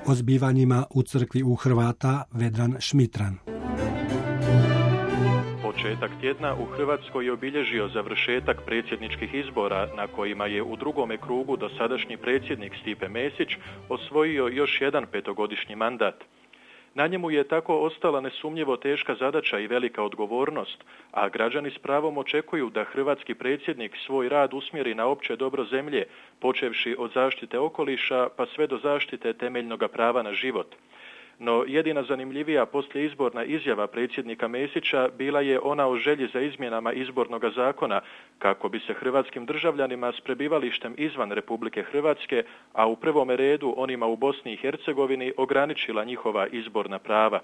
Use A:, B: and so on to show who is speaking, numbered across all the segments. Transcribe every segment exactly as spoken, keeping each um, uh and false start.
A: O zbivanjima u crkvi u Hrvata Vedran Šmitran.
B: Početak tjedna u Hrvatskoj je obilježio završetak predsjedničkih izbora na kojima je u drugome krugu dosadašnji predsjednik Stipe Mesić osvojio još jedan petogodišnji mandat. Na njemu je tako ostala nesumnjivo teška zadaća i velika odgovornost, a građani s pravom očekuju da hrvatski predsjednik svoj rad usmjeri na opće dobro zemlje, počevši od zaštite okoliša pa sve do zaštite temeljnog prava na život. No jedina zanimljivija poslijeizborna izjava predsjednika Mesića bila je ona o želji za izmjenama izbornog zakona kako bi se hrvatskim državljanima s prebivalištem izvan Republike Hrvatske, a u prvome redu onima u Bosni i Hercegovini, ograničila njihova izborna prava.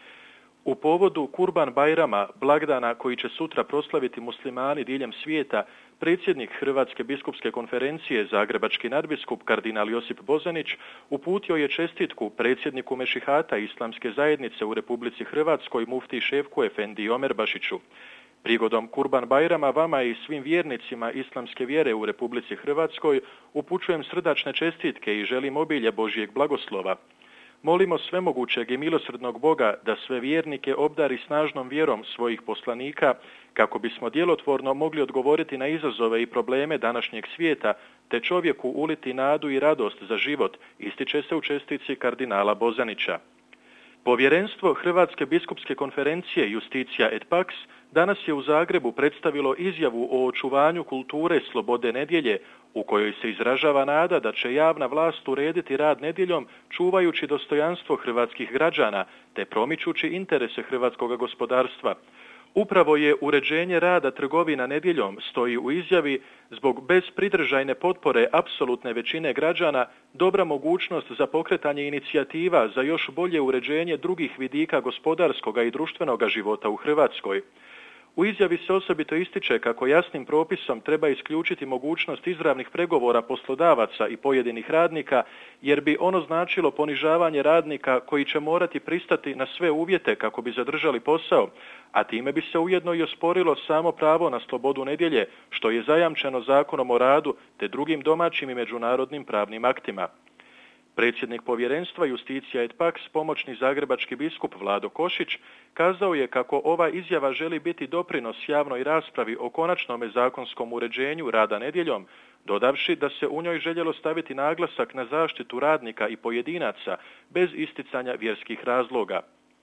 B: U povodu Kurban Bajrama, blagdana koji će sutra proslaviti muslimani diljem svijeta, predsjednik Hrvatske biskupske konferencije, zagrebački nadbiskup kardinal Josip Bozanić, uputio je čestitku predsjedniku Mešihata Islamske zajednice u Republici Hrvatskoj mufti Ševku Efendi Omerbašiću. Prigodom Kurban Bajrama vama i svim vjernicima islamske vjere u Republici Hrvatskoj upućujem srdačne čestitke i želim obilje Božjeg blagoslova. Molimo svemogućeg i milosrdnog Boga da sve vjernike obdari snažnom vjerom svojih poslanika kako bismo djelotvorno mogli odgovoriti na izazove i probleme današnjeg svijeta te čovjeku uliti nadu i radost za život, ističe se u čestitci kardinala Bozanića. Povjerenstvo Hrvatske biskupske konferencije Justitia et Pax danas je u Zagrebu predstavilo izjavu o očuvanju kulture slobode nedjelje u kojoj se izražava nada da će javna vlast urediti rad nedjeljom čuvajući dostojanstvo hrvatskih građana te promičući interese hrvatskog gospodarstva. Upravo je uređenje rada trgovina nedjeljom, stoji u izjavi, zbog bespridržajne potpore apsolutne većine građana dobra mogućnost za pokretanje inicijativa za još bolje uređenje drugih vidika gospodarskog i društvenog života u Hrvatskoj. U izjavi se osobito ističe kako jasnim propisom treba isključiti mogućnost izravnih pregovora poslodavaca i pojedinih radnika, jer bi ono značilo ponižavanje radnika koji će morati pristati na sve uvjete kako bi zadržali posao, a time bi se ujedno i osporilo samo pravo na slobodu nedjelje, što je zajamčeno Zakonom o radu te drugim domaćim i međunarodnim pravnim aktima. Predsjednik povjerenstva Justitia et Pax, pomoćni zagrebački biskup Vlado Košić, kazao je kako ova izjava želi biti doprinos javnoj raspravi o konačnome zakonskom uređenju rada nedjeljom, dodavši da se u njoj željelo staviti naglasak na zaštitu radnika i pojedinaca bez isticanja vjerskih razloga.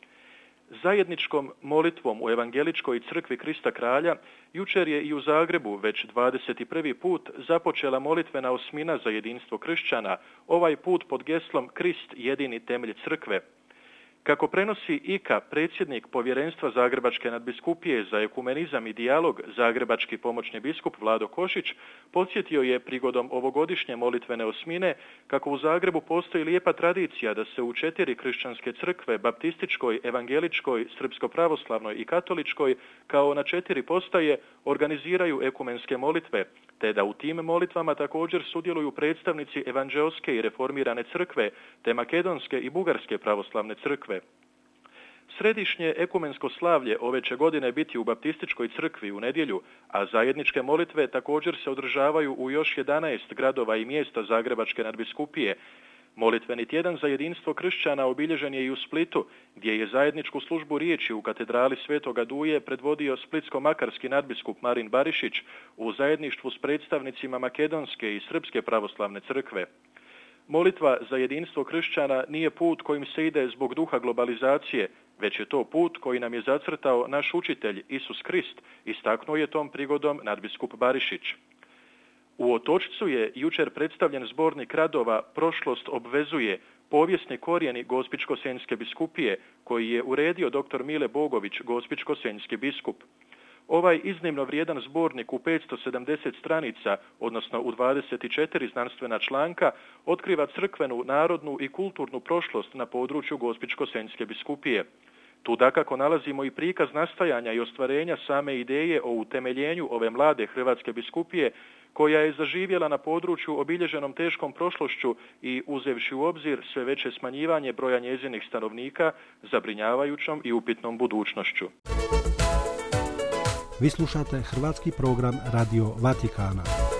B: Zajedničkom molitvom u Evangeličkoj crkvi Krista Kralja jučer je i u Zagrebu već dvadeset prvi put započela molitvena osmina za jedinstvo kršćana, ovaj put pod geslom Krist jedini temelj crkve. Kako prenosi I K A, predsjednik povjerenstva Zagrebačke nadbiskupije za ekumenizam i dijalog, zagrebački pomoćni biskup Vlado Košić, podsjetio je prigodom ovogodišnje molitvene osmine kako u Zagrebu postoji lijepa tradicija da se u četiri kršćanske crkve, baptističkoj, evangeličkoj, srpsko-pravoslavnoj i katoličkoj, kao na četiri postaje, organiziraju ekumenske molitve, te da u tim molitvama također sudjeluju predstavnici evanđeoske i reformirane crkve, te makedonske i bugarske pravoslavne crkve. Središnje ekumensko slavlje ove će godine biti u Baptističkoj crkvi u nedjelju, a zajedničke molitve također se održavaju u još jedanaest gradova i mjesta Zagrebačke nadbiskupije. Molitveni tjedan za jedinstvo kršćana obilježen je i u Splitu, gdje je zajedničku službu riječi u katedrali Svetoga Duje predvodio splitsko-makarski nadbiskup Marin Barišić u zajedništvu s predstavnicima makedonske i srpske pravoslavne crkve. Molitva za jedinstvo kršćana nije put kojim se ide zbog duha globalizacije, već je to put koji nam je zacrtao naš učitelj Isus Krist, istaknuo je tom prigodom nadbiskup Barišić. U Otočcu je jučer predstavljen zbornik radova Prošlost obvezuje, povijesni korijeni Gospićko-senjske biskupije, koji je uredio doktor Mile Bogović, Gospićko-senjski biskup. Ovaj iznimno vrijedan zbornik u petsto sedamdeset stranica, odnosno u dvadeset četiri znanstvena članka, otkriva crkvenu, narodnu i kulturnu prošlost na području Gospićko-senjske biskupije. Tu dakako nalazimo i prikaz nastajanja i ostvarenja same ideje o utemeljenju ove mlade hrvatske biskupije, koja je zaživjela na području obilježenom teškom prošlošću i uzevši u obzir sve veće smanjivanje broja njezinih stanovnika, zabrinjavajućom i upitnom budućnošću.
A: Vi slušate hrvatski program Radio Vatikana.